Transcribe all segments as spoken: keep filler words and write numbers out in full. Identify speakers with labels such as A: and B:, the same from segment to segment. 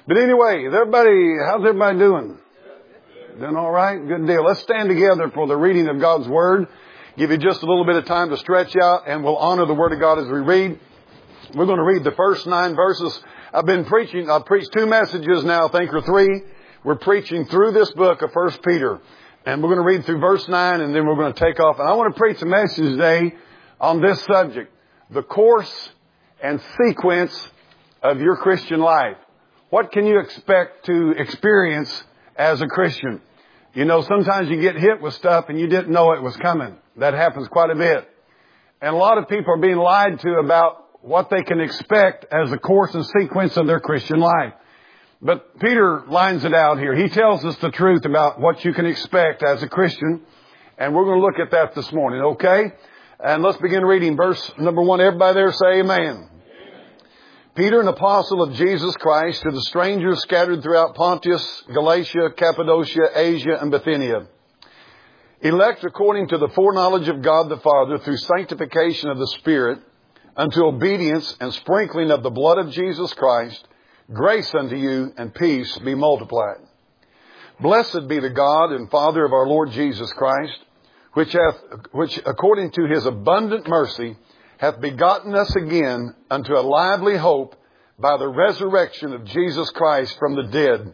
A: But anyway, everybody, how's everybody doing? Doing all right? Good deal. Let's stand together for the reading of God's Word. Give you just a little bit of time to stretch out, and we'll honor the Word of God as we read. We're going to read the first nine verses. I've been preaching, I've preached two messages now, I think, or three. We're preaching through this book of First Peter. And we're going to read through verse nine, and then we're going to take off. And I want to preach a message today on this subject, the course and sequence of your Christian life. What can you expect to experience as a Christian? You know, sometimes you get hit with stuff and you didn't know it was coming. That happens quite a bit. And a lot of people are being lied to about what they can expect as the course and sequence of their Christian life. But Peter lines it out here. He tells us the truth about what you can expect as a Christian. And we're going to look at that this morning, okay? And let's begin reading verse number one. Everybody there say amen. Peter, an apostle of Jesus Christ, to the strangers scattered throughout Pontus, Galatia, Cappadocia, Asia, and Bithynia, elect according to the foreknowledge of God the Father through sanctification of the Spirit, unto obedience and sprinkling of the blood of Jesus Christ, grace unto you and peace be multiplied. Blessed be the God and Father of our Lord Jesus Christ, which hath, which according to His abundant mercy hath begotten us again unto a lively hope by the resurrection of Jesus Christ from the dead,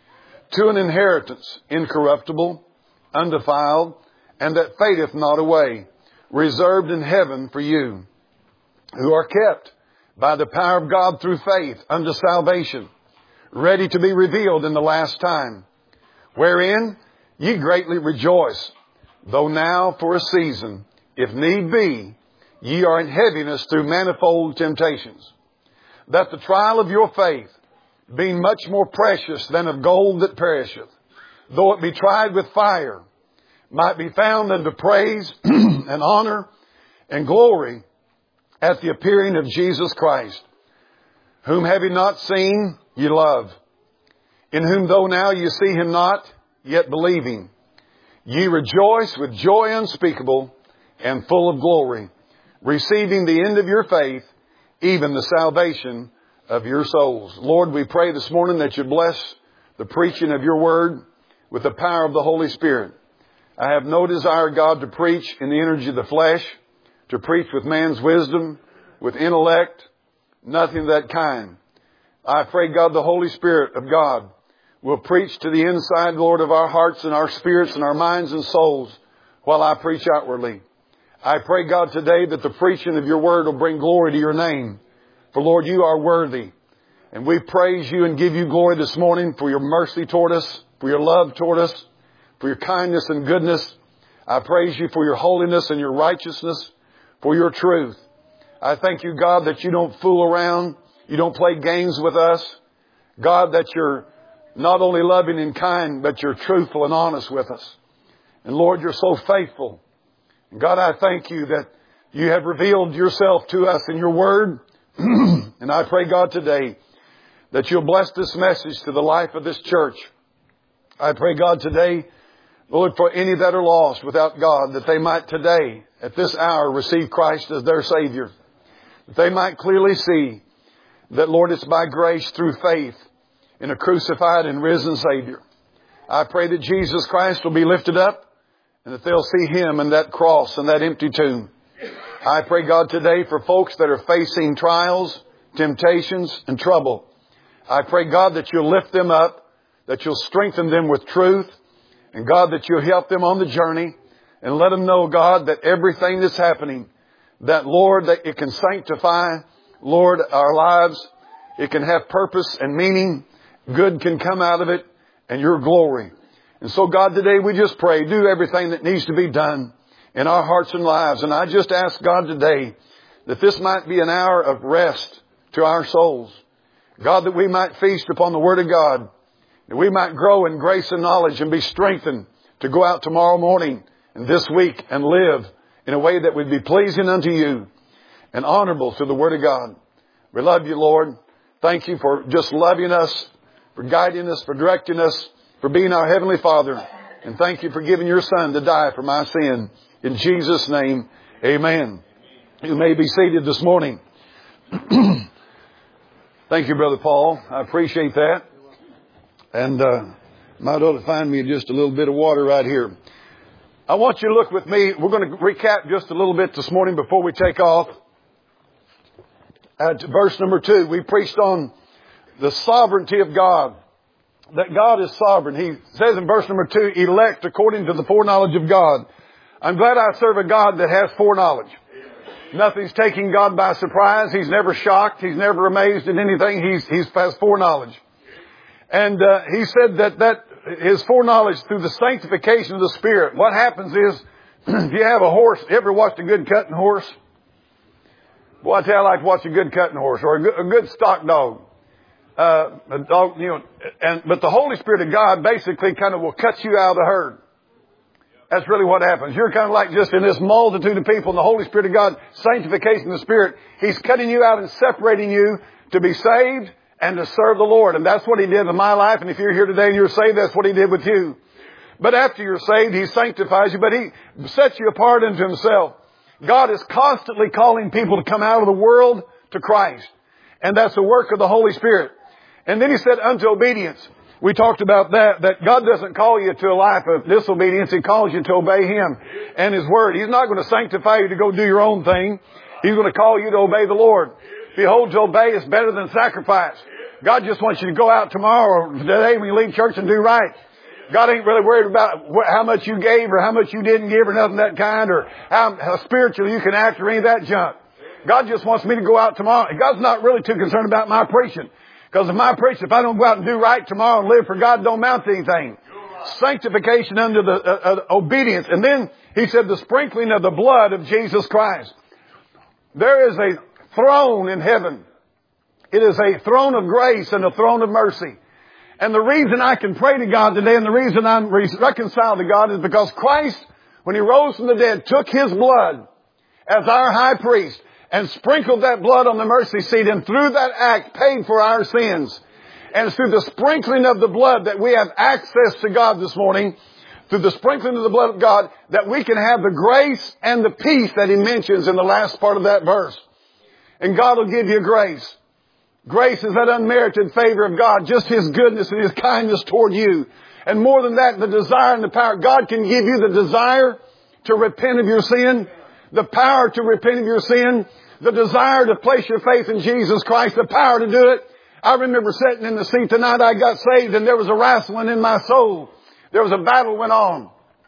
A: to an inheritance incorruptible, undefiled, and that fadeth not away, reserved in heaven for you, who are kept by the power of God through faith unto salvation, ready to be revealed in the last time, wherein ye greatly rejoice, though now for a season, if need be, ye are in heaviness through manifold temptations, that the trial of your faith, being much more precious than of gold that perisheth, though it be tried with fire, might be found unto praise and honor and glory at the appearing of Jesus Christ, whom having not seen, ye love, in whom though now ye see Him not, yet believing, ye rejoice with joy unspeakable and full of glory, receiving the end of your faith, even the salvation of your souls. Lord, we pray this morning that you bless the preaching of your word with the power of the Holy Spirit. I have no desire, God, to preach in the energy of the flesh, to preach with man's wisdom, with intellect, nothing of that kind. I pray, God, the Holy Spirit of God will preach to the inside, Lord, of our hearts and our spirits and our minds and souls while I preach outwardly. I pray, God, today that the preaching of your word will bring glory to your name. For, Lord, you are worthy. And we praise you and give you glory this morning for your mercy toward us, for your love toward us, for your kindness and goodness. I praise you for your holiness and your righteousness, for your truth. I thank you, God, that you don't fool around. You don't play games with us. God, that you're not only loving and kind, but you're truthful and honest with us. And, Lord, you're so faithful. God, I thank you that you have revealed yourself to us in your word. And I pray, God, today that you'll bless this message to the life of this church. I pray, God, today, Lord, for any that are lost without God, that they might today, at this hour, receive Christ as their Savior. That they might clearly see that, Lord, it's by grace through faith in a crucified and risen Savior. I pray that Jesus Christ will be lifted up, and that they'll see Him in that cross and that empty tomb. I pray, God, today for folks that are facing trials, temptations, and trouble. I pray, God, that you'll lift them up, that you'll strengthen them with truth, and, God, that you'll help them on the journey, and let them know, God, that everything that's happening, that, Lord, that it can sanctify, Lord, our lives. It can have purpose and meaning. Good can come out of it, and your glory. And so, God, today we just pray, do everything that needs to be done in our hearts and lives. And I just ask, God, today that this might be an hour of rest to our souls. God, that we might feast upon the Word of God, that we might grow in grace and knowledge and be strengthened to go out tomorrow morning and this week and live in a way that would be pleasing unto you and honorable to the Word of God. We love you, Lord. Thank you for just loving us, for guiding us, for directing us, for being our Heavenly Father. And thank you for giving your Son to die for my sin. In Jesus' name, amen. You may be seated this morning. Thank you, Brother Paul. I appreciate that. And uh, might ought to find me just a little bit of water right here. I want you to look with me. We're going to recap just a little bit this morning before we take off. At verse number two, we preached on the sovereignty of God. That God is sovereign. He says in verse number two, elect according to the foreknowledge of God. I'm glad I serve a God that has foreknowledge. Nothing's taking God by surprise. He's never shocked. He's never amazed at anything. He's, he's has foreknowledge. And uh, he said that that his foreknowledge through the sanctification of the Spirit. What happens is, if you have a horse, you ever watched a good cutting horse? Boy, I tell you, I like to watch a good cutting horse or a good, a good stock dog. Uh, a dog, you know, and, but the Holy Spirit of God basically kind of will cut you out of the herd. That's really what happens. You're kind of like just in this multitude of people, and the Holy Spirit of God, sanctification of the Spirit, He's cutting you out and separating you to be saved and to serve the Lord. And that's what He did in my life. And if you're here today and you're saved, that's what He did with you. But after you're saved, He sanctifies you, but He sets you apart unto Himself. God is constantly calling people to come out of the world to Christ. And that's the work of the Holy Spirit. And then He said, unto obedience. We talked about that, that God doesn't call you to a life of disobedience. He calls you to obey Him and His Word. He's not going to sanctify you to go do your own thing. He's going to call you to obey the Lord. Behold, to obey is better than sacrifice. God just wants you to go out tomorrow or today when you leave church and do right. God ain't really worried about how much you gave or how much you didn't give or nothing of that kind or how, how spiritual you can act or any of that junk. God just wants me to go out tomorrow. God's not really too concerned about my preaching. Because if my preaching, if I don't go out and do right tomorrow and live for God, don't amount to anything. Sanctification under the uh, uh, obedience. And then He said the sprinkling of the blood of Jesus Christ. There is a throne in heaven. It is a throne of grace and a throne of mercy. And the reason I can pray to God today and the reason I'm reconciled to God is because Christ, when He rose from the dead, took His blood as our high priest and sprinkled that blood on the mercy seat, and through that act paid for our sins. And it's through the sprinkling of the blood that we have access to God this morning, through the sprinkling of the blood of God, that we can have the grace and the peace that He mentions in the last part of that verse. And God will give you grace. Grace is that unmerited favor of God, just His goodness and His kindness toward you. And more than that, the desire and the power. God can give you the desire to repent of your sin, the power to repent of your sin, the desire to place your faith in Jesus Christ, the power to do it. I remember sitting in the seat the night I got saved, and there was a wrestling in my soul. There was a battle went on.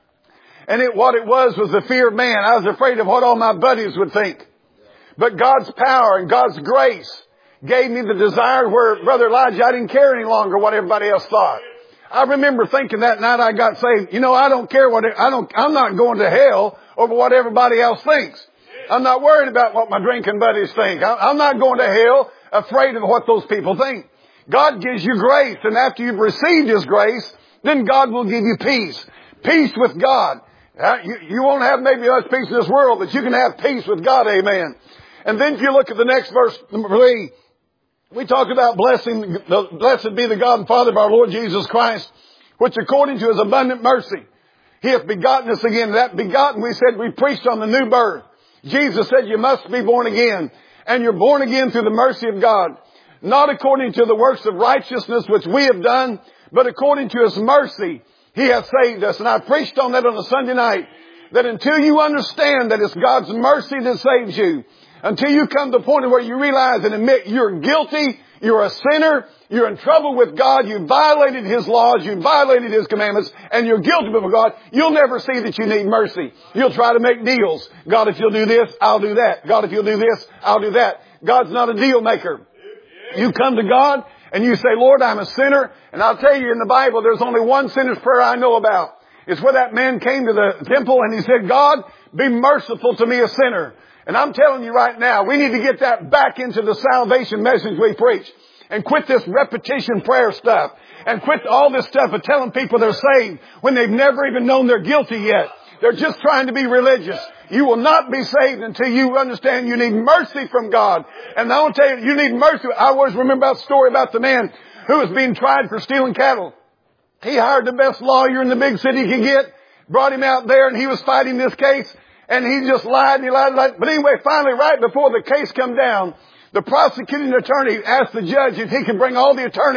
A: And it, what it was was the fear of man. I was afraid of what all my buddies would think. But God's power and God's grace gave me the desire where, Brother Elijah, I didn't care any longer what everybody else thought. I remember thinking that night I got saved, you know, I don't care what, I don't, I'm not going to hell over what everybody else thinks. I'm not worried about what my drinking buddies think. I'm not going to hell afraid of what those people think. God gives you grace, and after you've received His grace, then God will give you peace. Peace with God. Uh, you, you won't have maybe much peace in this world, but you can have peace with God, amen. And then if you look at the next verse, number three, we talk about blessing, blessed be the God and Father of our Lord Jesus Christ, which according to His abundant mercy, He hath begotten us again. That begotten, we said, we preached on the new birth. Jesus said you must be born again. And you're born again through the mercy of God. Not according to the works of righteousness which we have done, but according to His mercy, He hath saved us. And I preached on that on a Sunday night. That until you understand that it's God's mercy that saves you, until you come to the point where you realize and admit you're guilty, you're a sinner, you're in trouble with God, you violated His laws, you violated His commandments, and you're guilty before God, you'll never see that you need mercy. You'll try to make deals. God, if you'll do this, I'll do that. God, if you'll do this, I'll do that. God's not a deal maker. You come to God and you say, Lord, I'm a sinner. And I'll tell you in the Bible, there's only one sinner's prayer I know about. It's where that man came to the temple and he said, God, be merciful to me, a sinner. And I'm telling you right now, we need to get that back into the salvation message we preach. And quit this repetition prayer stuff. And quit all this stuff of telling people they're saved when they've never even known they're guilty yet. They're just trying to be religious. You will not be saved until you understand you need mercy from God. And I want to tell you, you need mercy. I always remember that story about the man who was being tried for stealing cattle. He hired the best lawyer in the big city he could get, brought him out there, and he was fighting this case. And he just lied and he lied and lied. But anyway, finally, right before the case come down, the prosecuting attorney asked the judge if he could bring all the attorneys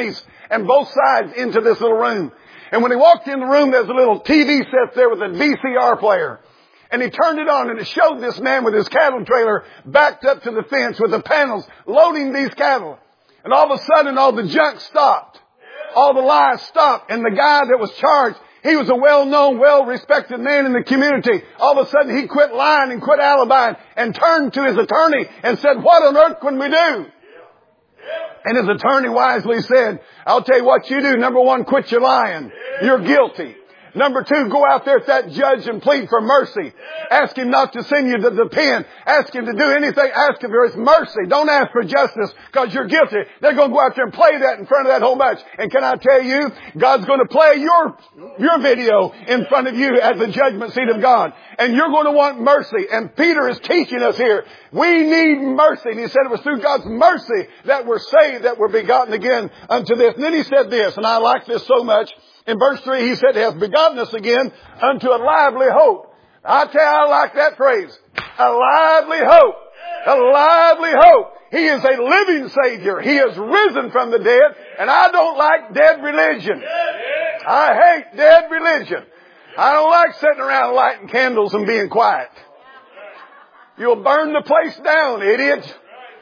A: and both sides into this little room. And when he walked in the room, there's a little T V set there with a V C R player. And he turned it on and it showed this man with his cattle trailer backed up to the fence with the panels loading these cattle. And all of a sudden all the junk stopped. All the lies stopped. And the guy that was charged, he was a well-known, well-respected man in the community. All of a sudden he quit lying and quit alibying and turned to his attorney and said, what on earth can we do? And his attorney wisely said, I'll tell you what you do. Number one, quit your lying. You're guilty. Number two, go out there to that judge and plead for mercy. Ask him not to send you to the pen. Ask him to do anything. Ask him for his mercy. Don't ask for justice because you're guilty. They're going to go out there and play that in front of that whole bunch. And can I tell you, God's going to play your, your video in front of you at the judgment seat of God. And you're going to want mercy. And Peter is teaching us here. We need mercy. And he said it was through God's mercy that we're saved, that we're begotten again unto this. And then he said this, and I like this so much. In verse three, he said, he has begotten us again unto a lively hope. I tell you, I like that phrase. A lively hope. A lively hope. He is a living Savior. He is risen from the dead. And I don't like dead religion. I hate dead religion. I don't like sitting around lighting candles and being quiet. You'll burn the place down, idiot.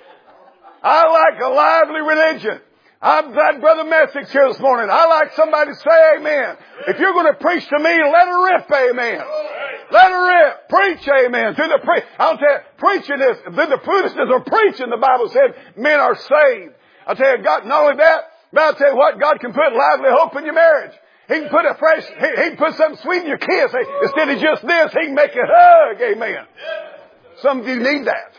A: I like a lively religion. I'm glad Brother Messick's here this morning. I like somebody to say amen. If you're going to preach to me, let her rip amen. Let her rip. Preach amen. Through the pre- I'll tell you, preaching is, through the foolishness of preaching, the Bible said, men are saved. I'll tell you, God, not only that, but I'll tell you what, God can put lively hope in your marriage. He can put a fresh, he, he can put something sweet in your kiss. Instead of just this, he can make you hug. Amen. Some of you need that.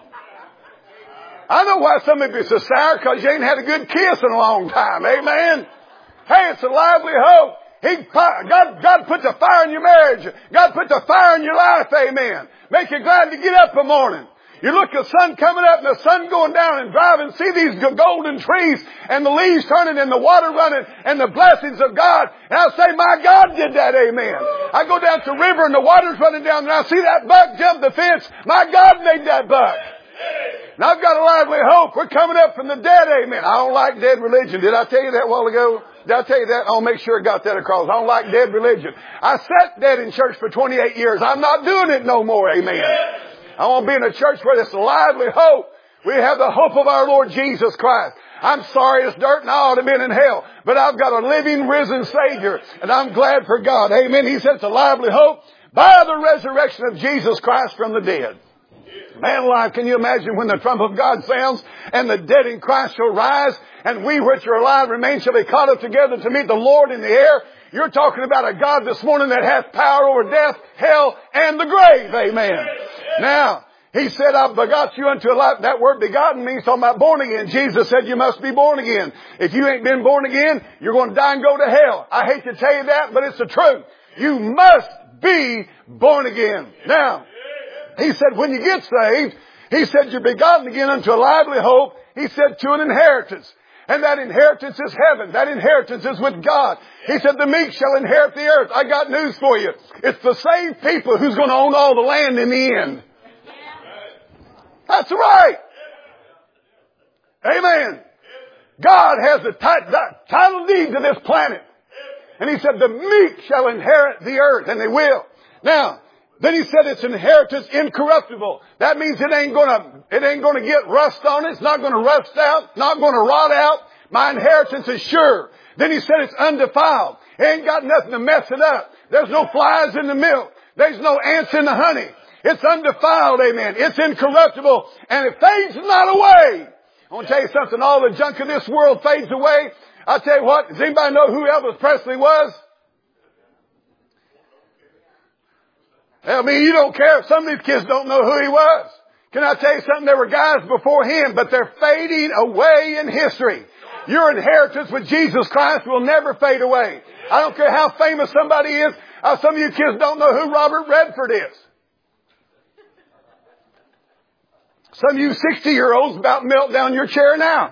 A: I know why some of you are so sour, because you ain't had a good kiss in a long time. Amen. Hey, it's a lively hope. He, God, God put the fire in your marriage. God put the fire in your life. Amen. Make you glad to get up in the morning. You look at the sun coming up and the sun going down and drive and see these golden trees and the leaves turning and the water running and the blessings of God. And I say, my God did that. Amen. I go down to the river and the water's running down and I see that buck jump the fence. My God made that buck. And I've got a lively hope. We're coming up from the dead. Amen. I don't like dead religion. Did I tell you that a while ago? Did I tell you that? I'll make sure I got that across. I don't like dead religion. I sat dead in church for twenty-eight years. I'm not doing it no more. Amen. I want to be in a church where there's a lively hope. We have the hope of our Lord Jesus Christ. I'm sorry it's dirt and I ought to have been in hell. But I've got a living, risen Savior. And I'm glad for God. Amen. He said it's a lively hope by the resurrection of Jesus Christ from the dead. Man alive, can you imagine when the trump of God sounds and the dead in Christ shall rise and we which are alive remain shall be caught up together to meet the Lord in the air? You're talking about a God this morning that has power over death, hell, and the grave. Amen. Now, he said, I begot you unto a life. That word begotten means talking about born again. Jesus said you must be born again. If you ain't been born again, you're going to die and go to hell. I hate to tell you that, but it's the truth. You must be born again. Now, he said, when you get saved, he said, you're begotten again unto a lively hope. He said, to an inheritance. And that inheritance is heaven. That inheritance is with God. He said, the meek shall inherit the earth. I got news for you. It's the same people who's going to own all the land in the end. That's right. Amen. God has the title deed to this planet. And he said, the meek shall inherit the earth. And they will. Now, then he said it's inheritance incorruptible. That means it ain't gonna, it ain't gonna get rust on it. It's not gonna rust out. Not gonna rot out. My inheritance is sure. Then he said it's undefiled. It ain't got nothing to mess it up. There's no flies in the milk. There's no ants in the honey. It's undefiled, amen. It's incorruptible. And it fades not away. I want to tell you something. All the junk of this world fades away. I'll tell you what. Does anybody know who Elvis Presley was? I mean, you don't care if some of these kids don't know who he was. Can I tell you something? There were guys before him, but they're fading away in history. Your inheritance with Jesus Christ will never fade away. I don't care how famous somebody is. Uh, some of you kids don't know who Robert Redford is. Some of you sixty-year-olds about melt down your chair now.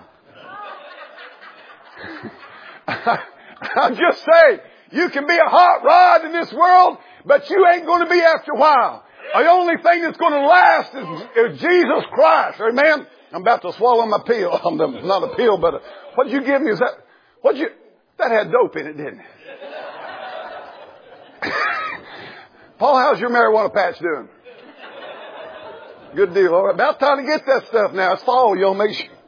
A: I'm just saying, you can be a hot rod in this world, but you ain't going to be after a while. The only thing that's going to last is, is Jesus Christ. Amen. I'm about to swallow my pill. Not a pill, but a, what did you give me? Is that, What'd you, that had dope in it, didn't it? Paul, how's your marijuana patch doing? Good deal. All right. About time to get that stuff now. It's fall. You'll make sure.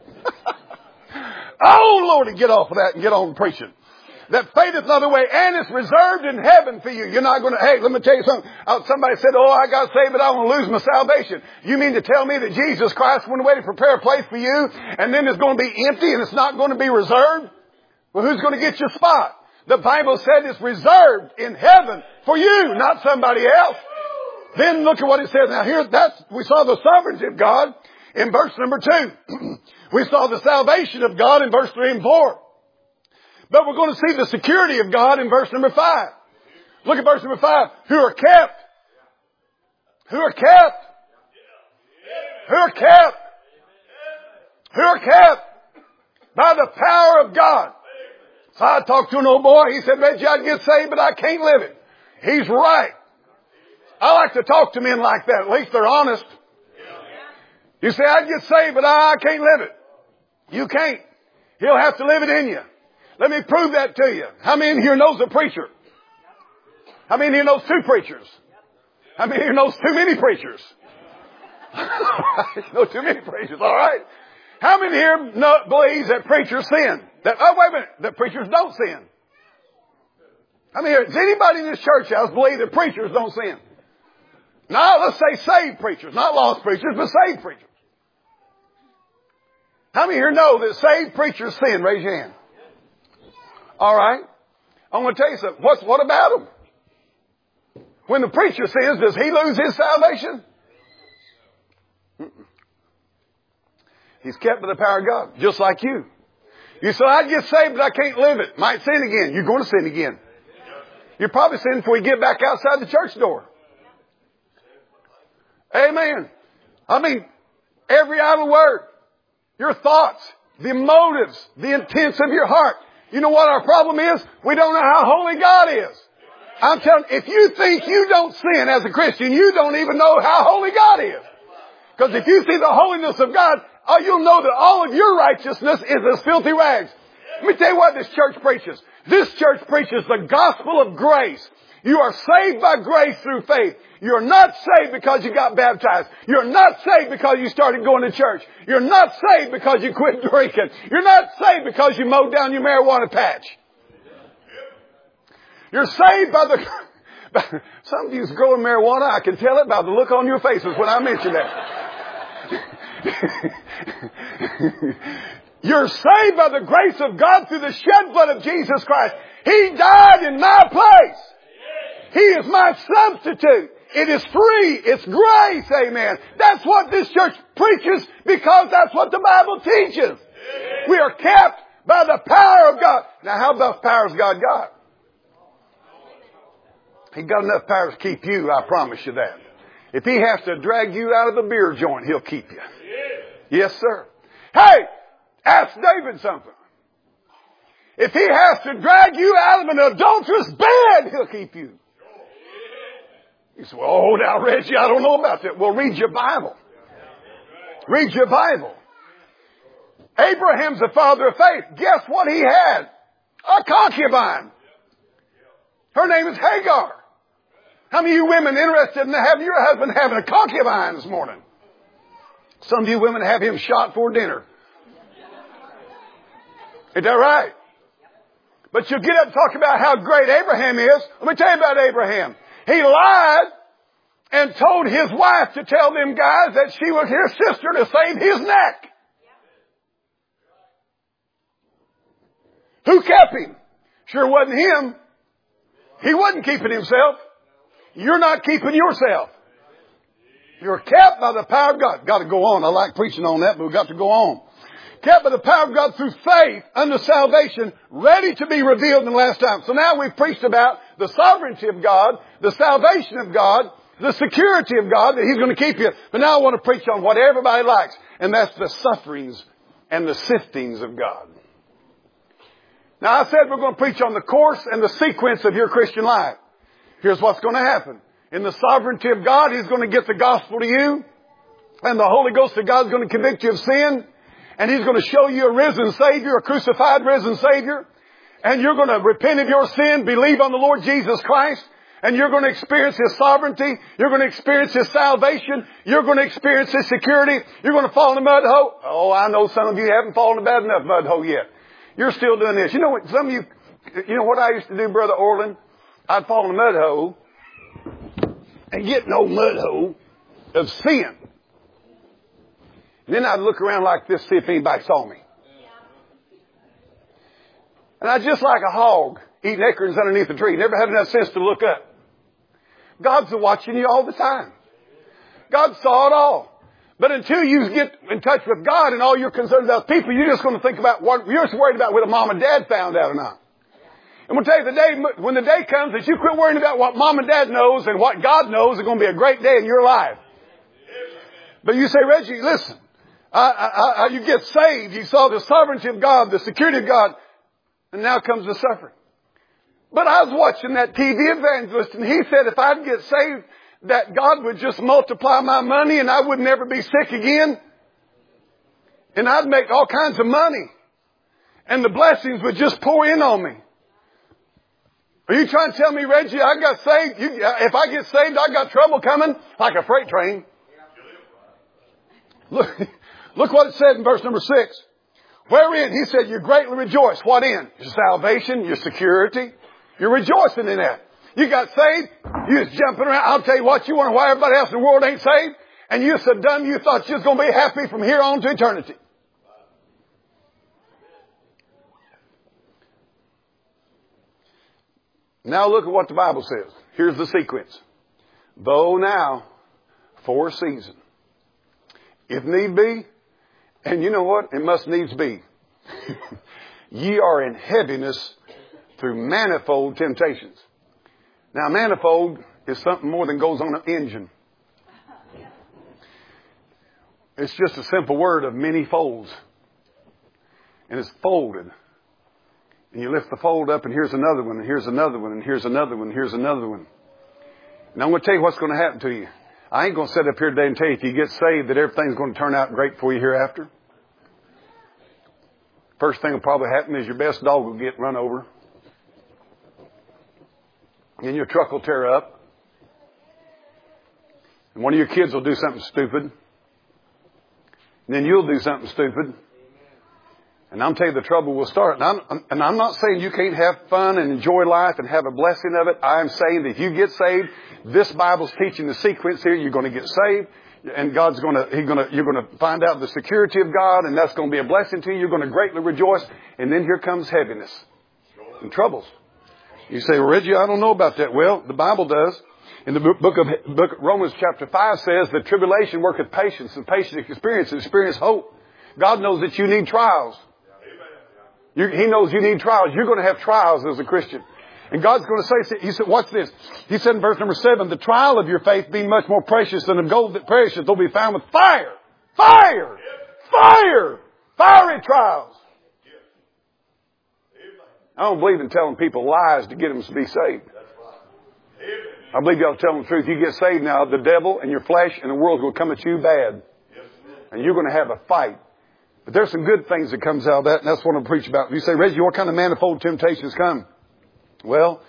A: Oh, Lord, get off of that and get on preaching. That fadeth not away, and it's reserved in heaven for you. You're not going to, hey, let me tell you something. Uh, somebody said, oh, I got saved, but I want to lose my salvation. You mean to tell me that Jesus Christ went away to prepare a place for you, and then it's going to be empty and it's not going to be reserved? Well, who's going to get your spot? The Bible said it's reserved in heaven for you, not somebody else. Then look at what it says. Now here, that's, we saw the sovereignty of God in verse number two. We saw the salvation of God in verse three and four. But we're going to see the security of God in verse number five. Look at verse number five. Who are kept. Who are kept. Who are kept. Who are kept by the power of God. So I talked to an old boy. He said, Reggie, I'd get saved, but I can't live it. He's right. I like to talk to men like that. At least they're honest. You say, I'd get saved, but I, I can't live it. You can't. He'll have to live it in you. Let me prove that to you. How many in here knows a preacher? How many in here knows two preachers? How many in here knows too many preachers? No, too many preachers. All right. How many here know, believes that preachers sin? That, oh, wait a minute. That preachers don't sin. I mean, does anybody in this church house believe that preachers don't sin? No, let's say saved preachers. Not lost preachers, but saved preachers. How many here know that saved preachers sin? Raise your hand. All right. I'm going to tell you something. What's, what about them? When the preacher sins, does he lose his salvation? Mm-mm. He's kept by the power of God, just like you. You say, I'd get saved, but I can't live it. Might sin again. You're going to sin again. You're probably sinning before you get back outside the church door. Amen. I mean, every idle word, your thoughts, the motives, the intents of your heart. You know what our problem is? We don't know how holy God is. I'm telling you, if you think you don't sin as a Christian, you don't even know how holy God is. Because if you see the holiness of God, oh, you'll know that all of your righteousness is as filthy rags. Let me tell you what this church preaches. This church preaches the gospel of grace. You are saved by grace through faith. You're not saved because you got baptized. You're not saved because you started going to church. You're not saved because you quit drinking. You're not saved because you mowed down your marijuana patch. You're saved by the... By, some of you's growing marijuana. I can tell it by the look on your faces when I mention that. You're saved by the grace of God through the shed blood of Jesus Christ. He died in my place. He is my substitute. It is free. It's grace. Amen. That's what this church preaches because that's what the Bible teaches. We are kept by the power of God. Now, how much power has God got? He got enough power to keep you, I promise you that. If he has to drag you out of the beer joint, he'll keep you. Yes, sir. Hey, ask David something. If he has to drag you out of an adulterous bed, he'll keep you. You say, well, oh, now, Reggie, I don't know about that. Well, read your Bible. Read your Bible. Abraham's the father of faith. Guess what he had? A concubine. Her name is Hagar. How many of you women interested in having your husband having a concubine this morning? Some of you women have him shot for dinner. Is that right? But you get up and talk about how great Abraham is. Let me tell you about Abraham. He lied and told his wife to tell them guys that she was his sister to save his neck. Who kept him? Sure wasn't him. He wasn't keeping himself. You're not keeping yourself. You're kept by the power of God. Got to go on. I like preaching on that, but we've got to go on. Kept by the power of God through faith unto salvation, ready to be revealed in the last time. So now we've preached about the sovereignty of God, the salvation of God, the security of God, that He's going to keep you. But now I want to preach on what everybody likes, and that's the sufferings and the siftings of God. Now I said we're going to preach on the course and the sequence of your Christian life. Here's what's going to happen. In the sovereignty of God, He's going to get the gospel to you, and the Holy Ghost of God is going to convict you of sin. And He's going to show you a risen Savior, a crucified risen Savior. And you're going to repent of your sin, believe on the Lord Jesus Christ, and you're going to experience His sovereignty. You're going to experience His salvation. You're going to experience His security. You're going to fall in a mud hole. Oh, I know some of you haven't fallen in a bad enough mud hole yet. You're still doing this. You know what? Some of you, you know what I used to do, Brother Orland? I'd fall in a mud hole and get an old mud hole of sin. And then I'd look around like this, see if anybody saw me. And I'd just like a hog eating acorns underneath a tree. Never had enough sense to look up. God's watching you all the time. God saw it all. But until you get in touch with God and all you're concerned about people, you're just going to think about what you're just worried about whether mom and dad found out or not. And we'll tell you the day, when the day comes that you quit worrying about what mom and dad knows and what God knows, it's going to be a great day in your life. But you say, Reggie, listen, I, I, I, you get saved. You saw the sovereignty of God, the security of God, and now comes the suffering. But I was watching that T V evangelist, and he said if I'd get saved, that God would just multiply my money and I would never be sick again. And I'd make all kinds of money. And the blessings would just pour in on me. Are you trying to tell me, Reggie, I got saved? You, if I get saved, I got trouble coming like a freight train. Look, look what it said in verse number six. Wherein, he said, you greatly rejoice. What in? Your salvation, your security. You're rejoicing in that. You got saved. You was jumping around. I'll tell you what, you wonder why everybody else in the world ain't saved. And you're so dumb you thought you was going to be happy from here on to eternity. Now look at what the Bible says. Here's the sequence. Though now, for a season, if need be, and you know what? It must needs be. Ye are in heaviness through manifold temptations. Now, manifold is something more than goes on an engine. It's just a simple word of many folds. And it's folded. And you lift the fold up and here's another one, and here's another one, and here's another one, and here's another one. And I'm going to tell you what's going to happen to you. I ain't going to sit up here today and tell you if you get saved that everything's going to turn out great for you hereafter. First thing will probably happen is your best dog will get run over. And your truck will tear up. And one of your kids will do something stupid. And then you'll do something stupid. And I'm telling you the trouble will start. And I'm, and I'm not saying you can't have fun and enjoy life and have a blessing of it. I'm saying that if you get saved, this Bible's teaching the sequence here. You're going to get saved. And God's going to, He's going to, you're going to find out the security of God. And that's going to be a blessing to you. You're going to greatly rejoice. And then here comes heaviness and troubles. You say, well, Reggie, I don't know about that. Well, the Bible does. In the book of, book of Romans chapter five says that tribulation worketh patience, and patience experience, and experience hope. God knows that you need trials. You, he knows you need trials. You're going to have trials as a Christian. And God's going to say, He said, watch this. He said in verse number seven, the trial of your faith being much more precious than of gold that perishes, will be found with fire. Fire! Fire! Fiery trials. I don't believe in telling people lies to get them to be saved. I believe you ought to tell them the truth. You get saved now, the devil and your flesh and the world will come at you bad. And you're going to have a fight. But there's some good things that comes out of that, and that's what I'm preaching about. You say, Reggie, what kind of manifold temptations come? Well,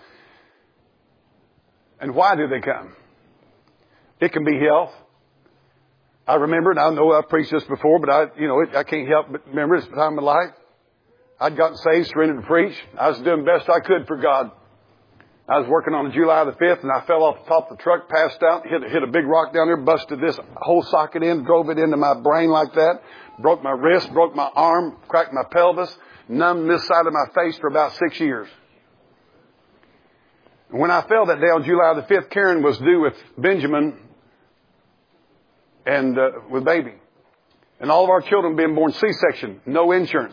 A: and why do they come? It can be health. I remember, and I know I've preached this before, but I, you know, I can't help but remember this time of life. I'd gotten saved, surrendered to preach. I was doing the best I could for God. I was working on July the fifth, and I fell off the top of the truck, passed out, hit, hit a big rock down there, busted this whole socket in, drove it into my brain like that, broke my wrist, broke my arm, cracked my pelvis, numbed this side of my face for about six years. And when I fell that day on July the fifth, Karen was due with Benjamin and uh, with baby. And all of our children being born C-section, no insurance.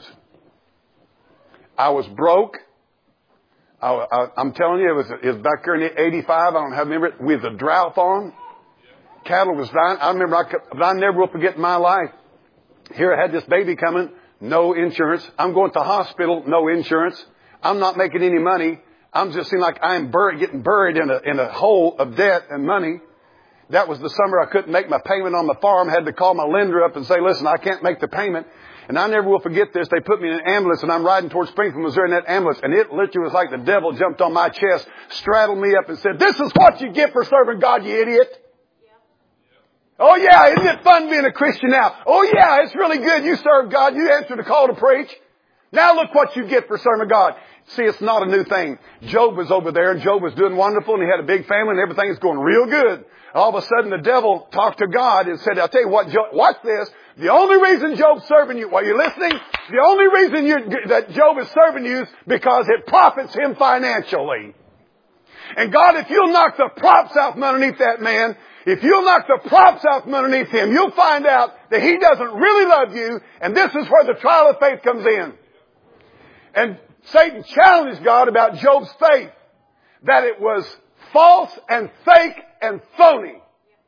A: I was broke. I, I, I'm telling you, it was, it was back there in eighty-five. I don't have remember it. With a drought on. Cattle was dying. I remember, I, but I never will forget my life. Here I had this baby coming, no insurance. I'm going to the hospital, no insurance. I'm not making any money. I'm just seeing like I'm buried, getting buried in a, in a hole of debt and money. That was the summer I couldn't make my payment on the farm. I had to call my lender up and say, listen, I can't make the payment. And I never will forget this. They put me in an ambulance and I'm riding towards Springfield, Missouri in that ambulance. And it literally was like the devil jumped on my chest, straddled me up and said, this is what you get for serving God, you idiot. Oh yeah, isn't it fun being a Christian now? Oh yeah, it's really good. You serve God. You answer the call to preach. Now look what you get for serving God. See, it's not a new thing. Job was over there and Job was doing wonderful and he had a big family and everything was going real good. All of a sudden the devil talked to God and said, I'll tell you what, Job, watch this. The only reason Job's serving you, while you're listening, the only reason you, that Job is serving you is because it profits him financially. And God, if you'll knock the props out from underneath that man, if you'll knock the props out from underneath him, you'll find out that he doesn't really love you. And this is where the trial of faith comes in. And Satan challenged God about Job's faith, that it was false and fake and phony.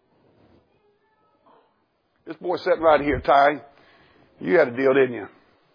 A: This boy sitting right here, Ty, you had a deal, didn't you?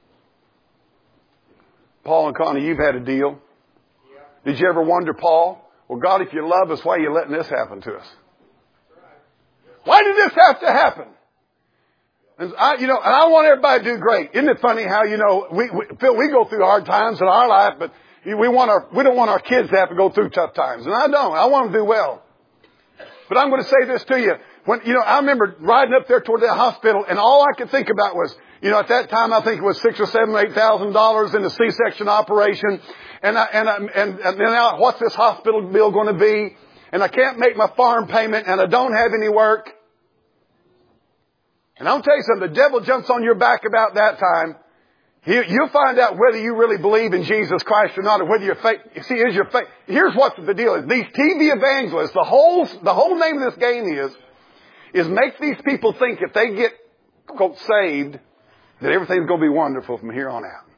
A: Paul and Connie, you've had a deal. Did you ever wonder, Paul, well, God, if you love us, why are you letting this happen to us? Why did this have to happen? And I, you know, and I want everybody to do great. Isn't it funny how, you know, we, we, Phil, we go through hard times in our life, but we want our, we don't want our kids to have to go through tough times. And I don't. I want them to do well. But I'm going to say this to you. When, you know, I remember riding up there toward that hospital and all I could think about was, you know, at that time I think it was six or seven, eight thousand dollars in the C-section operation. And I, and I, and, and now what's this hospital bill going to be? And I can't make my farm payment and I don't have any work. And I'll tell you something, the devil jumps on your back about that time. He, you'll find out whether you really believe in Jesus Christ or not, or whether your faith, see, is your faith. Here's what the deal is. These T V evangelists, the whole, the whole name of this game is, is make these people think if they get, quote, saved, that everything's going to be wonderful from here on out.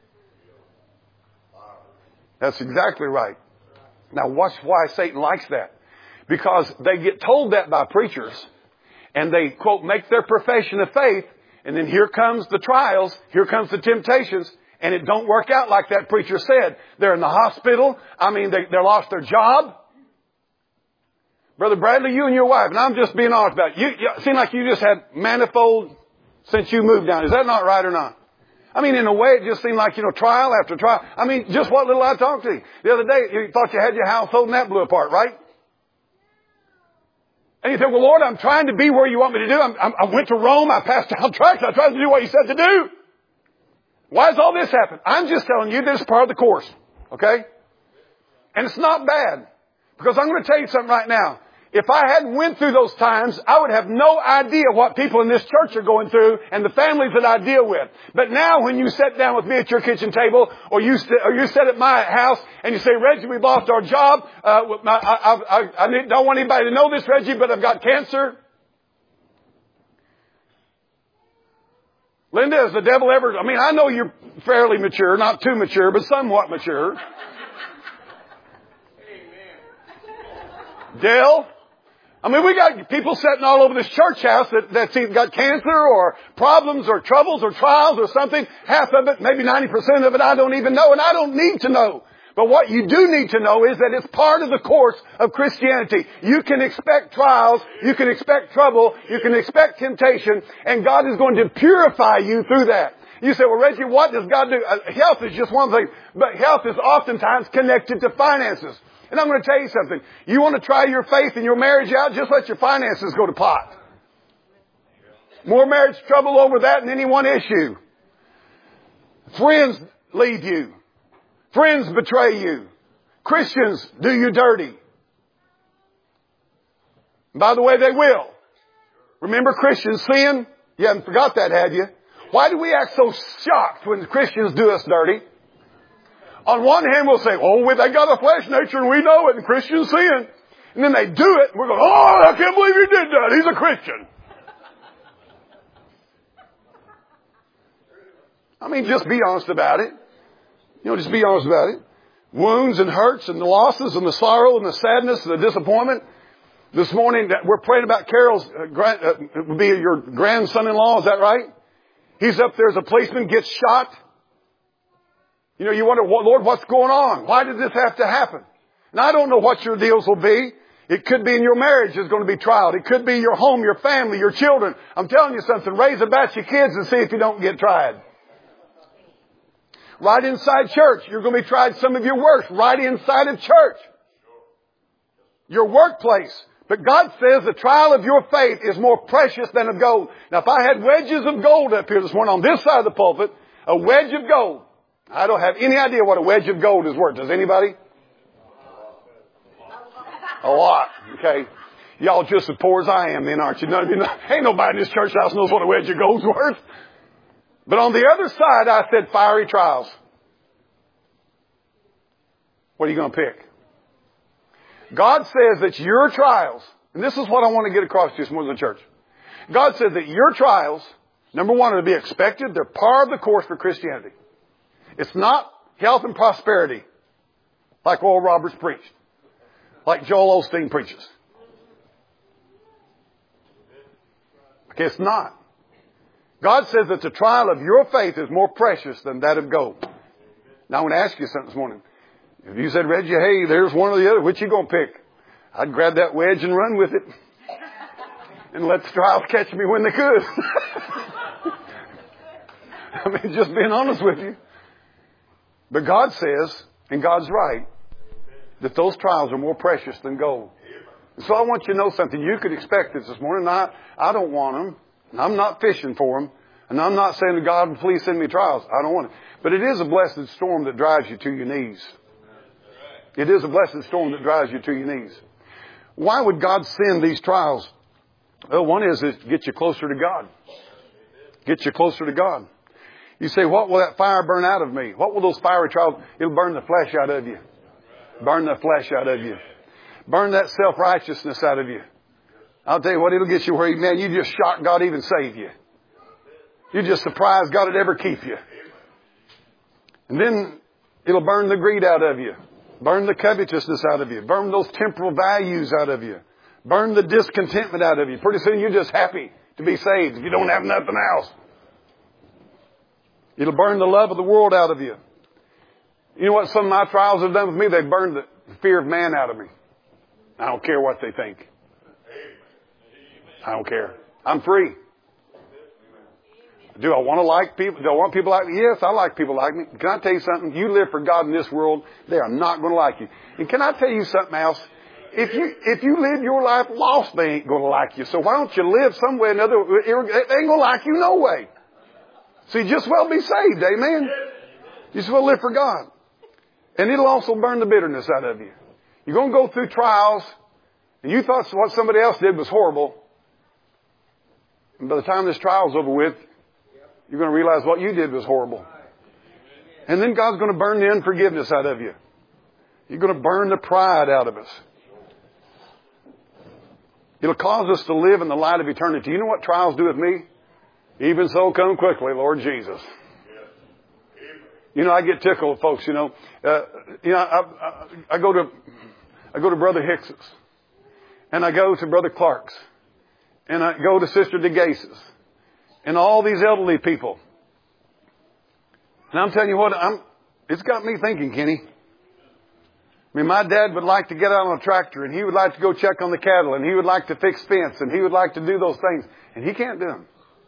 A: That's exactly right. Now watch why Satan likes that. Because they get told that by preachers. And they, quote, make their profession of faith. And then here comes the trials. Here comes the temptations. And it don't work out like that preacher said. They're in the hospital. I mean, they, they lost their job. Brother Bradley, you and your wife, and I'm just being honest about it. You, you seem like you just had manifold since you moved down. Is that not right or not? I mean, in a way, it just seemed like, you know, trial after trial. I mean, just what little I talked to you. The other day, you thought you had your household and that blew apart, right? And you think, well, Lord, I'm trying to be where you want me to do. I'm, I'm, I went to Rome. I passed down tracts. I tried to do what you said to do. Why does all this happen? I'm just telling you this is part of the course. Okay? And it's not bad. Because I'm going to tell you something right now. If I hadn't went through those times, I would have no idea what people in this church are going through and the families that I deal with. But now when you sit down with me at your kitchen table or you, sit, or you sit at my house and you say, Reggie, we've lost our job. Uh, I, I, I, I don't want anybody to know this, Reggie, but I've got cancer. Linda, has the devil ever... I mean, I know you're fairly mature, not too mature, but somewhat mature. Dale... I mean, we got people sitting all over this church house that, that's either got cancer or problems or troubles or trials or something. Half of it, maybe ninety percent of it, I don't even know, and I don't need to know. But what you do need to know is that it's part of the course of Christianity. You can expect trials, you can expect trouble, you can expect temptation, and God is going to purify you through that. You say, well, Reggie, what does God do? Uh, health is just one thing, but health is oftentimes connected to finances. And I'm going to tell you something. You want to try your faith and your marriage out, just let your finances go to pot. More marriage trouble over that than any one issue. Friends leave you. Friends betray you. Christians do you dirty. By the way, they will. Remember Christians sin? You haven't forgot that, have you? Why do we act so shocked when Christians do us dirty? On one hand, we'll say, oh, they got a flesh nature and we know it and Christians sin. And then they do it and we're going, oh, I can't believe he did that. He's a Christian. I mean, just be honest about it. You know, just be honest about it. Wounds and hurts and the losses and the sorrow and the sadness and the disappointment. This morning, we're praying about Carol's, uh, grand, uh, it would be your grandson-in-law, is that right? He's up there as a policeman, gets shot. You know, you wonder, Lord, what's going on? Why did this have to happen? And I don't know what your deals will be. It could be in your marriage is going to be tried. It could be your home, your family, your children. I'm telling you something. Raise a batch of kids and see if you don't get tried. Right inside church, you're going to be tried some of your worst. Right inside of church. Your workplace. But God says the trial of your faith is more precious than of gold. Now, if I had wedges of gold up here this morning on this side of the pulpit, a wedge of gold. I don't have any idea what a wedge of gold is worth. Does anybody? A lot. Okay. Y'all just as poor as I am then, aren't you? None of you know, ain't nobody in this church house knows what a wedge of gold's worth. But on the other side, I said fiery trials. What are you going to pick? God says that your trials, and this is what I want to get across to you this morning in the church. God says that your trials, number one, are to be expected. They're par of the course for Christianity. It's not health and prosperity like Oral Roberts preached, like Joel Osteen preaches. Okay, it's not. God says that the trial of your faith is more precious than that of gold. Now I want to ask you something this morning. If you said, Reggie, hey, there's one or the other, which you going to pick? I'd grab that wedge and run with it. And let the trials catch me when they could. I mean, just being honest with you. But God says, and God's right, that those trials are more precious than gold. So I want you to know something. You could expect this this morning. I, I don't want them. I'm not fishing for them. And I'm not saying to God, please send me trials. I don't want it. But it is a blessed storm that drives you to your knees. It is a blessed storm that drives you to your knees. Why would God send these trials? Well, one is to get you closer to God. Get you closer to God. You say, what will that fire burn out of me? What will those fiery trials? It'll burn the flesh out of you. Burn the flesh out of you. Burn that self-righteousness out of you. I'll tell you what, it'll get you where, man, you just shocked God even save you. You're just surprised God would ever keep you. And then it'll burn the greed out of you. Burn the covetousness out of you. Burn those temporal values out of you. Burn the discontentment out of you. Pretty soon you're just happy to be saved if you don't have nothing else. It'll burn the love of the world out of you. You know what some of my trials have done with me? They've burned the fear of man out of me. I don't care what they think. I don't care. I'm free. Do I want to like people? Do I want people like me? Yes, I like people like me. Can I tell you something? You live for God in this world, they are not going to like you. And can I tell you something else? If you if you live your life lost, they ain't going to like you. So why don't you live some way or another? They ain't going to like you no way. So you just well be saved, amen? You just well live for God. And it'll also burn the bitterness out of you. You're going to go through trials, and you thought what somebody else did was horrible. And by the time this trial's over with, you're going to realize what you did was horrible. And then God's going to burn the unforgiveness out of you. You're going to burn the pride out of us. It'll cause us to live in the light of eternity. You know what trials do with me? Even so, come quickly, Lord Jesus. You know, I get tickled, folks. You know, uh, you know, I, I, I go to, I go to Brother Hicks's, and I go to Brother Clark's, and I go to Sister DeGase's, and all these elderly people. And I'm telling you what, I'm, it's got me thinking, Kenny. I mean, my dad would like to get out on a tractor, and he would like to go check on the cattle, and he would like to fix fence, and he would like to do those things, and he can't do them.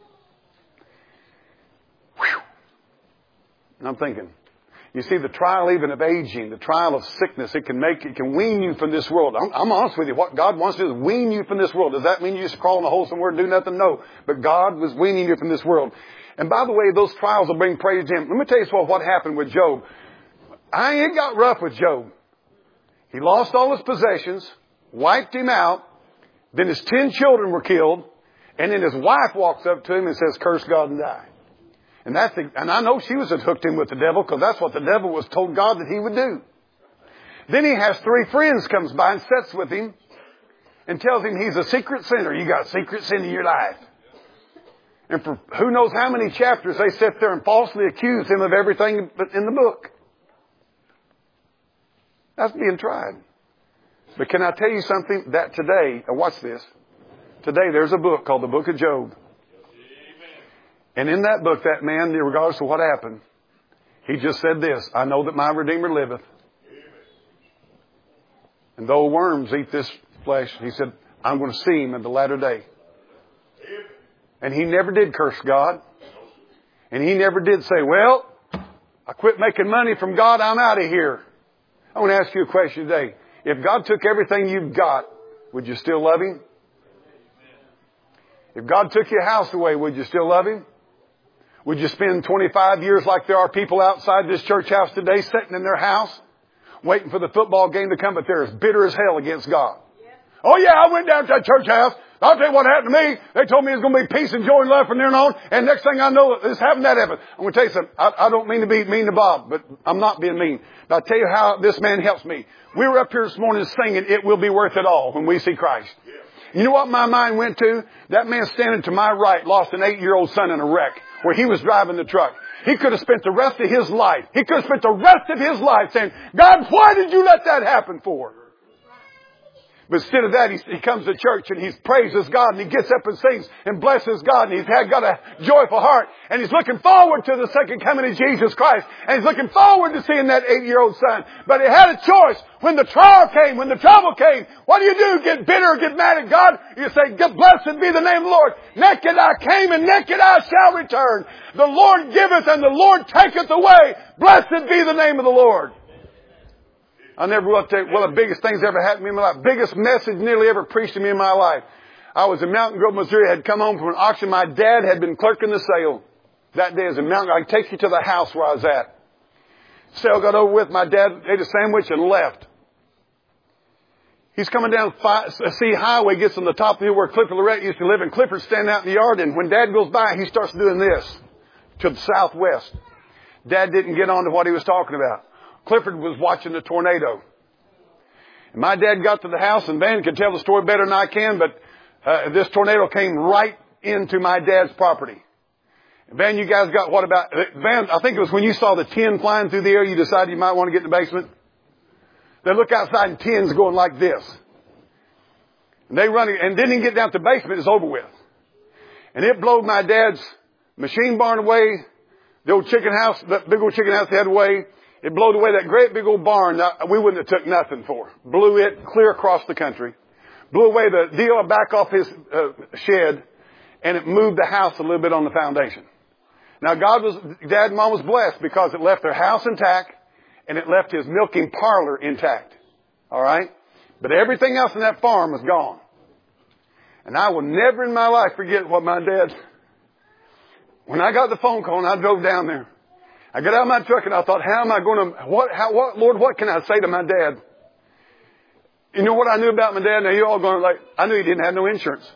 A: Whew. And I'm thinking, you see, the trial even of aging, the trial of sickness, it can make, it can wean you from this world. I'm, I'm honest with you. What God wants to do is wean you from this world. Does that mean you just crawl in a hole somewhere and do nothing? No. But God was weaning you from this world. And by the way, those trials will bring praise to Him. Let me tell you what, what happened with Job. I ain't got rough with Job. He lost all his possessions, wiped him out. Then his ten children were killed. And then his wife walks up to him and says, curse God and die. And that's the, and I know she was hooked in with the devil because that's what the devil was told God that he would do. Then he has three friends comes by and sits with him and tells him he's a secret sinner. You got secret sin in your life. And for who knows how many chapters they sit there and falsely accuse him of everything in the book. That's being tried. But can I tell you something? That today, watch this. Today there's a book called the Book of Job. And in that book, that man, regardless of what happened, he just said this, I know that my Redeemer liveth. And though worms eat this flesh. He said, I'm going to see Him in the latter day. And he never did curse God. And he never did say, well, I quit making money from God. I'm out of here. I want to ask you a question today. If God took everything you've got, would you still love Him? If God took your house away, would you still love Him? Would you spend twenty-five years like there are people outside this church house today sitting in their house waiting for the football game to come, but they're as bitter as hell against God? Yeah. Oh yeah, I went down to that church house. I'll tell you what happened to me. They told me it was going to be peace and joy and love from there on. And next thing I know, this happened, that happened. I'm going to tell you something. I, I don't mean to be mean to Bob, but I'm not being mean. But I'll tell you how this man helps me. We were up here this morning singing, It Will Be Worth It All when we see Christ. Yeah. You know what my mind went to? That man standing to my right lost an eight-year-old son in a wreck where he was driving the truck. He could have spent the rest of his life. He could have spent the rest of his life saying, God, why did you let that happen for? But instead of that, he, he comes to church and he praises God and he gets up and sings and blesses God and he's had, got a joyful heart and he's looking forward to the second coming of Jesus Christ and he's looking forward to seeing that eight-year-old son. But he had a choice. When the trial came, when the trouble came, what do you do? Get bitter or get mad at God? You say, blessed be the name of the Lord. Naked I came and naked I shall return. The Lord giveth and the Lord taketh away. Blessed be the name of the Lord. I never will tell you, one of the biggest things ever happened to me in my life. Biggest message nearly ever preached to me in my life. I was in Mountain Grove, Missouri. I had come home from an auction. My dad had been clerking the sale. That day is in Mountain Grove. I take you to the house where I was at. Sale got over with. My dad ate a sandwich and left. He's coming down a C highway, gets on the top of the hill where Clifford Lorette used to live, and Clifford's standing out in the yard. And when Dad goes by, he starts doing this to the southwest. Dad didn't get on to what he was talking about. Clifford was watching the tornado. And my dad got to the house, and Van can tell the story better than I can, but uh, this tornado came right into my dad's property. And Van, you guys got what about... Van, I think it was when you saw the tin flying through the air, you decided you might want to get in the basement. They look outside and tins going like this. And they run, and didn't even get down to the basement, it's over with. And it blowed my dad's machine barn away, the old chicken house, the big old chicken house they had away. It blowed away that great big old barn that we wouldn't have took nothing for. Blew it clear across the country. Blew away the deal back off his uh, shed, and it moved the house a little bit on the foundation. Now God was, Dad and Mom was blessed because it left their house intact, and it left his milking parlor intact. All right? But everything else in that farm was gone. And I will never in my life forget what my dad, when I got the phone call and I drove down there, I got out of my truck and I thought, how am I going to, what, how, what, Lord, what can I say to my dad? You know what I knew about my dad? Now you're all going like, I knew he didn't have no insurance.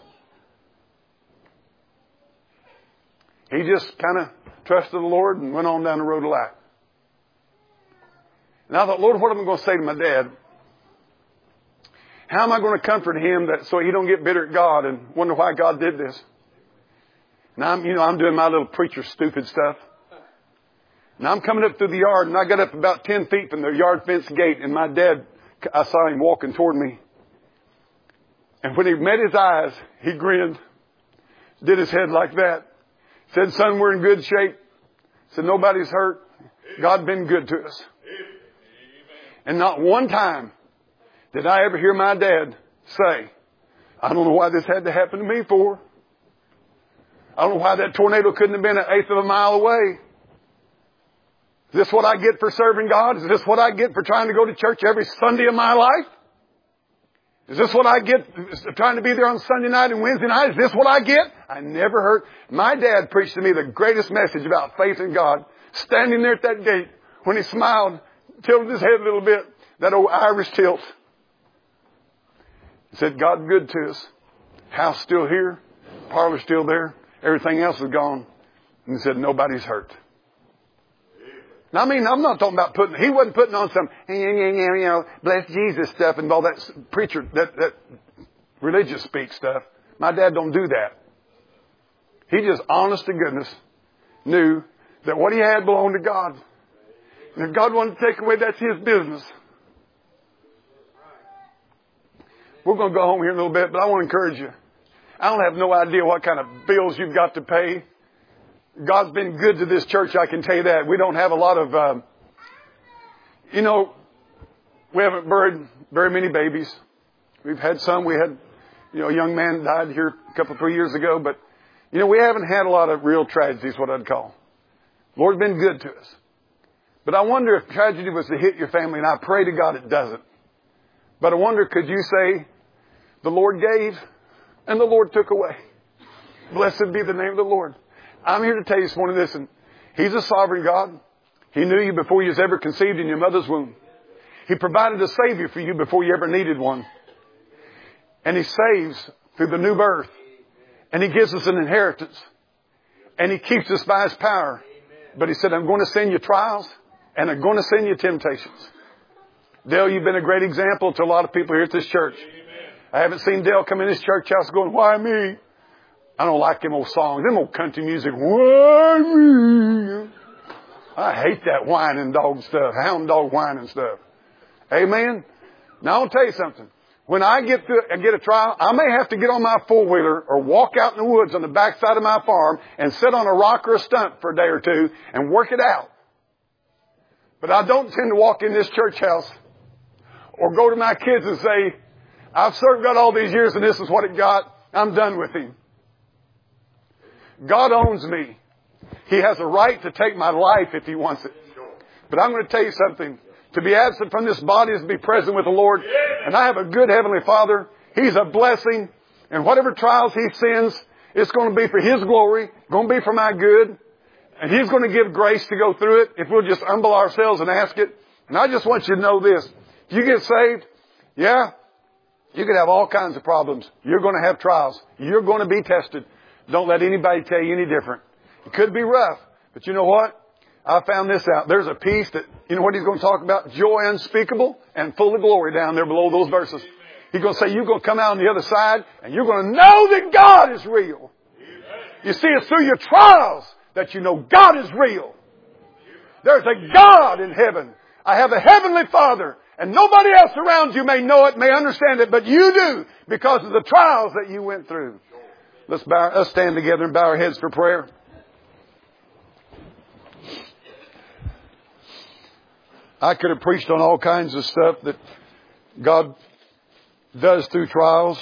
A: He just kind of trusted the Lord and went on down the road of life. And I thought, Lord, what am I going to say to my dad? How am I going to comfort him that so he don't get bitter at God and wonder why God did this? Now I'm, you know, I'm doing my little preacher stupid stuff. Now I'm coming up through the yard, and I got up about ten feet from the yard fence gate, and my dad, I saw him walking toward me. And when he met his eyes, he grinned, did his head like that, said, son, we're in good shape. Said, nobody's hurt. God's been good to us. And not one time did I ever hear my dad say, I don't know why this had to happen to me for. I don't know why that tornado couldn't have been an eighth of a mile away. Is this what I get for serving God? Is this what I get for trying to go to church every Sunday of my life? Is this what I get for trying to be there on Sunday night and Wednesday night? Is this what I get? I never heard. My dad preached to me the greatest message about faith in God. Standing there at that gate when he smiled, tilted his head a little bit, that old Irish tilt. He said, God's good to us. House still here. Parlor still there. Everything else is gone. And he said, nobody's hurt. Now, I mean, I'm not talking about putting, he wasn't putting on some, you know, bless Jesus stuff and all that preacher, that, that religious speak stuff. My dad don't do that. He just, honest to goodness, knew that what he had belonged to God. And if God wanted to take away, that's his business. We're going to go home here in a little bit, but I want to encourage you. I don't have no idea what kind of bills you've got to pay. God's been good to this church, I can tell you that. We don't have a lot of, um, you know, we haven't buried very many babies. We've had some. We had, you know, a young man died here a couple, three years ago. But, you know, we haven't had a lot of real tragedies, what I'd call. The Lord's been good to us. But I wonder if tragedy was to hit your family, and I pray to God it doesn't. But I wonder, could you say, the Lord gave and the Lord took away. Blessed be the name of the Lord. I'm here to tell you this morning, listen, He's a sovereign God. He knew you before you was ever conceived in your mother's womb. He provided a Savior for you before you ever needed one. And He saves through the new birth. And He gives us an inheritance. And He keeps us by His power. But He said, I'm going to send you trials and I'm going to send you temptations. Dale, you've been a great example to a lot of people here at this church. I haven't seen Dale come in this church house going, why me? I don't like them old songs, them old country music. Why me? I hate that whining dog stuff, hound dog whining stuff. Amen? Now I'll tell you something. When I get to I get a trial, I may have to get on my four-wheeler or walk out in the woods on the backside of my farm and sit on a rock or a stump for a day or two and work it out. But I don't tend to walk in this church house or go to my kids and say, I've served God all these years and this is what it got. I'm done with Him. God owns me. He has a right to take my life if He wants it. But I'm going to tell you something. To be absent from this body is to be present with the Lord. And I have a good Heavenly Father. He's a blessing. And whatever trials He sends, it's going to be for His glory. Going to be for my good. And He's going to give grace to go through it if we'll just humble ourselves and ask it. And I just want you to know this. If you get saved, yeah, you could have all kinds of problems. You're going to have trials. You're going to be tested. Don't let anybody tell you any different. It could be rough. But you know what? I found this out. There's a peace that, you know what He's going to talk about? Joy unspeakable and full of glory down there below those verses. He's going to say you're going to come out on the other side and you're going to know that God is real. You see, it's through your trials that you know God is real. There's a God in heaven. I have a heavenly Father. And nobody else around you may know it, may understand it, but you do because of the trials that you went through. Let's bow, let's stand together and bow our heads for prayer. I could have preached on all kinds of stuff that God does through trials.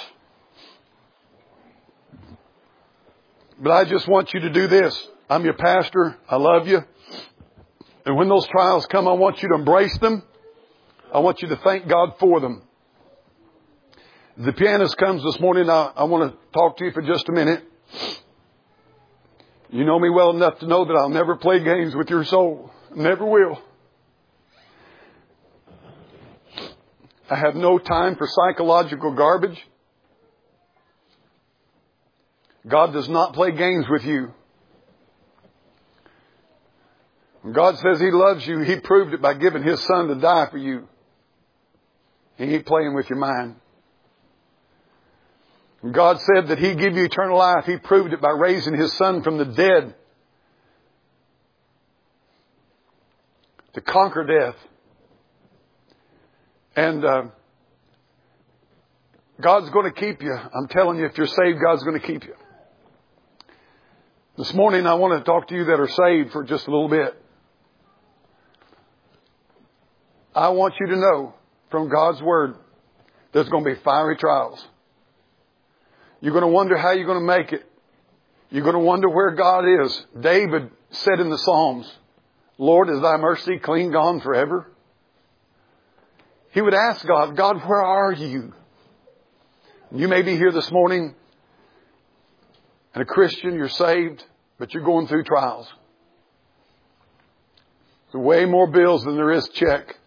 A: But I just want you to do this. I'm your pastor. I love you. And when those trials come, I want you to embrace them. I want you to thank God for them. The pianist comes this morning. I, I want to talk to you for just a minute. You know me well enough to know that I'll never play games with your soul. Never will. I have no time for psychological garbage. God does not play games with you. When God says He loves you, He proved it by giving His Son to die for you. He ain't playing with your mind. When God said that He'd give you eternal life, He proved it by raising His Son from the dead to conquer death. And uh, God's going to keep you. I'm telling you, if you're saved, God's going to keep you. This morning, I want to talk to you that are saved for just a little bit. I want you to know from God's Word, there's going to be fiery trials. You're going to wonder how you're going to make it. You're going to wonder where God is. David said in the Psalms, Lord, is Thy mercy clean gone forever? He would ask God, God, where are you? You may be here this morning and a Christian, you're saved, but you're going through trials. There's way more bills than there is check.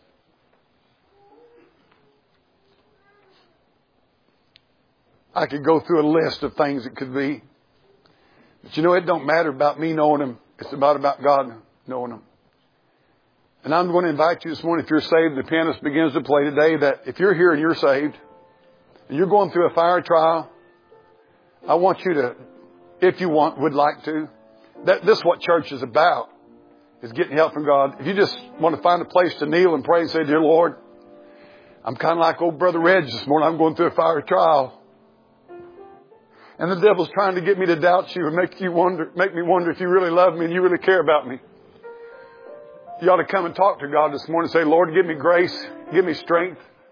A: I could go through a list of things it could be. But you know, it don't matter about me knowing Him. It's about, about God knowing Him. And I'm going to invite you this morning, if you're saved, the pianist begins to play today, that if you're here and you're saved, and you're going through a fire trial, I want you to, if you want, would like to, that this is what church is about, is getting help from God. If you just want to find a place to kneel and pray and say, Dear Lord, I'm kind of like old Brother Reg this morning. I'm going through a fire trial. And the devil's trying to get me to doubt you and make you wonder, make me wonder if you really love me and you really care about me. You ought to come and talk to God this morning and say, Lord, give me grace, give me strength,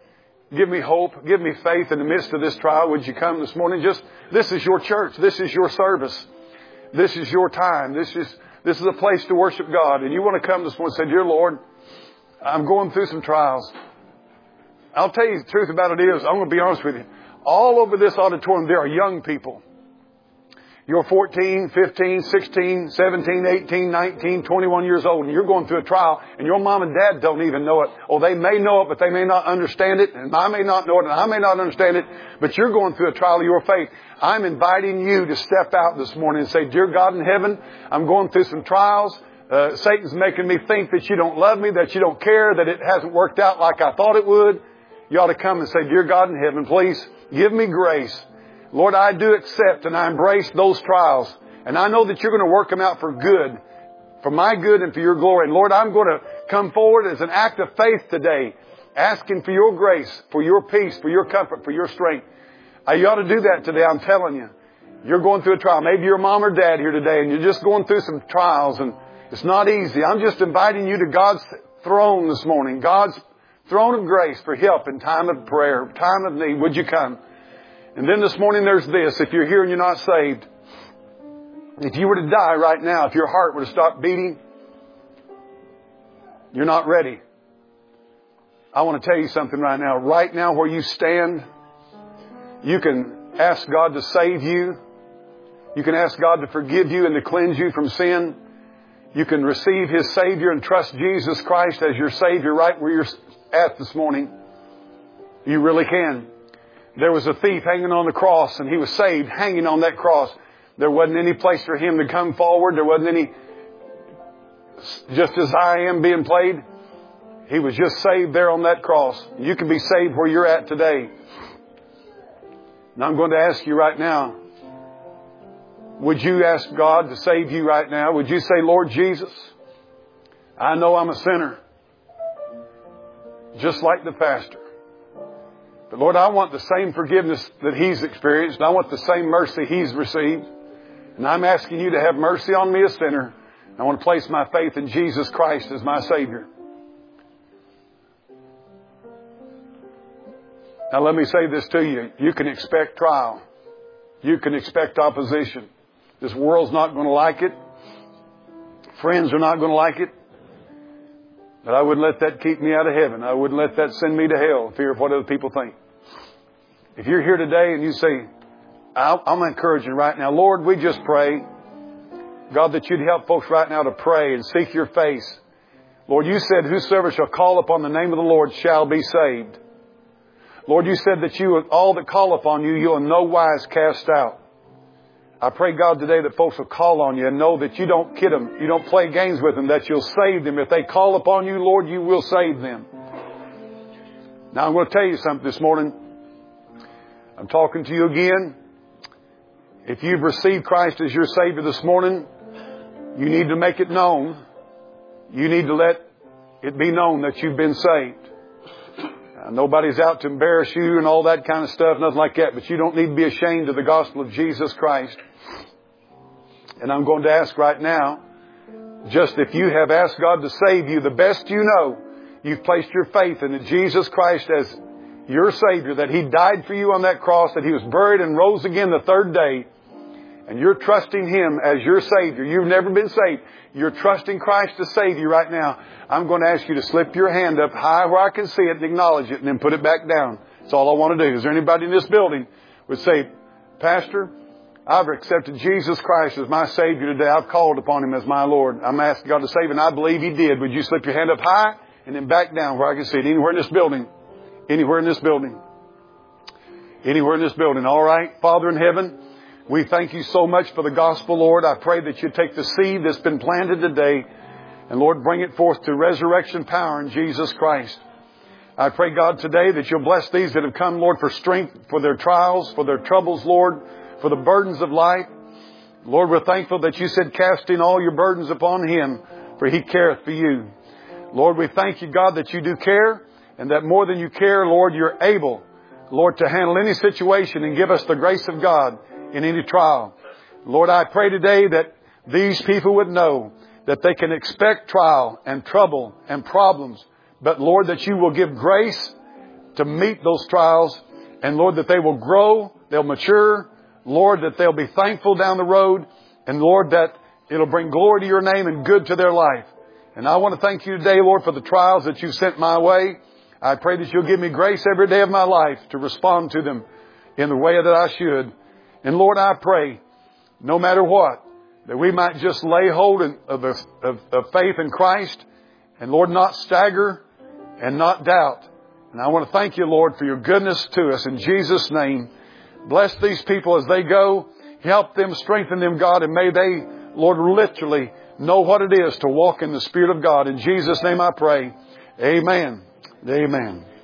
A: Give me hope. Give me faith in the midst of this trial. Would you come this morning? Just, this is your church. This is your service. This is your time. This is, this is a place to worship God. And you want to come this morning and say, Dear Lord, I'm going through some trials. I'll tell you the truth about it is, I'm going to be honest with you. All over this auditorium, there are young people. You're fourteen, fifteen, sixteen, seventeen, eighteen, nineteen, twenty-one years old, and you're going through a trial, and your mom and dad don't even know it. Oh, they may know it, but they may not understand it, and I may not know it, and I may not understand it, but you're going through a trial of your faith. I'm inviting you to step out this morning and say, Dear God in heaven, I'm going through some trials. Uh, Satan's making me think that you don't love me, that you don't care, that it hasn't worked out like I thought it would. You ought to come and say, Dear God in heaven, please give me grace. Lord, I do accept and I embrace those trials. And I know that you're going to work them out for good, for my good and for your glory. And Lord, I'm going to come forward as an act of faith today, asking for your grace, for your peace, for your comfort, for your strength. Uh, you ought to do that today, I'm telling you. You're going through a trial. Maybe your mom or dad here today and you're just going through some trials and it's not easy. I'm just inviting you to God's throne this morning, God's throne of grace for help in time of prayer, time of need. Would you come? And then this morning there's this. If you're here and you're not saved, if you were to die right now, if your heart were to stop beating, you're not ready. I want to tell you something right now. Right now where you stand, you can ask God to save you. You can ask God to forgive you and to cleanse you from sin. You can receive His Savior and trust Jesus Christ as your Savior right where you're at this morning. You really can. There was a thief hanging on the cross and he was saved hanging on that cross. There wasn't any place for him to come forward. There wasn't any, just as I am being played. He was just saved there on that cross. You can be saved where you're at today. And I'm going to ask you right now, would you ask God to save you right now? Would you say, Lord Jesus, I know I'm a sinner, just like the pastor. But Lord, I want the same forgiveness that he's experienced. I want the same mercy he's received. And I'm asking you to have mercy on me, a sinner. I want to place my faith in Jesus Christ as my Savior. Now let me say this to you. You can expect trial. You can expect opposition. This world's not going to like it. Friends are not going to like it. But I wouldn't let that keep me out of heaven. I wouldn't let that send me to hell, fear of what other people think. If you're here today and you say, I'm encouraging right now, Lord, we just pray, God, that you'd help folks right now to pray and seek your face. Lord, you said, whosoever shall call upon the name of the Lord shall be saved. Lord, you said that you, all that call upon you, you'll in no wise cast out. I pray, God, today that folks will call on you and know that you don't kid them. You don't play games with them, that you'll save them. If they call upon you, Lord, you will save them. Now, I'm going to tell you something this morning. I'm talking to you again. If you've received Christ as your Savior this morning, you need to make it known. You need to let it be known that you've been saved. Now, nobody's out to embarrass you and all that kind of stuff, nothing like that. But you don't need to be ashamed of the gospel of Jesus Christ. And I'm going to ask right now, just if you have asked God to save you, the best you know, you've placed your faith in Jesus Christ as your Savior, that He died for you on that cross, that He was buried and rose again the third day, and you're trusting Him as your Savior. You've never been saved. You're trusting Christ to save you right now. I'm going to ask you to slip your hand up high where I can see it and acknowledge it and then put it back down. That's all I want to do. Is there anybody in this building would say, Pastor, I've accepted Jesus Christ as my Savior today. I've called upon Him as my Lord. I'm asking God to save, and I believe He did. Would you slip your hand up high and then back down where I can see it? Anywhere in this building. Anywhere in this building. Anywhere in this building. All right. Father in heaven, we thank you so much for the gospel, Lord. I pray that you take the seed that's been planted today and, Lord, bring it forth to resurrection power in Jesus Christ. I pray, God, today that you'll bless these that have come, Lord, for strength, for their trials, for their troubles, Lord, for the burdens of life. Lord, we're thankful that you said, casting all your burdens upon Him, for He careth for you. Lord, we thank you, God, that you do care, and that more than you care, Lord, you're able, Lord, to handle any situation and give us the grace of God in any trial. Lord, I pray today that these people would know that they can expect trial and trouble and problems, but Lord, that you will give grace to meet those trials. And Lord, that they will grow, they'll mature. Lord, that they'll be thankful down the road. And Lord, that it'll bring glory to your name and good to their life. And I want to thank you today, Lord, for the trials that you've sent my way. I pray that you'll give me grace every day of my life to respond to them in the way that I should. And Lord, I pray, no matter what, that we might just lay hold of, of, of faith in Christ. And Lord, not stagger and not doubt. And I want to thank you, Lord, for your goodness to us. In Jesus' name, bless these people as they go. Help them, strengthen them, God. And may they, Lord, literally know what it is to walk in the Spirit of God. In Jesus' name I pray. Amen. Amen.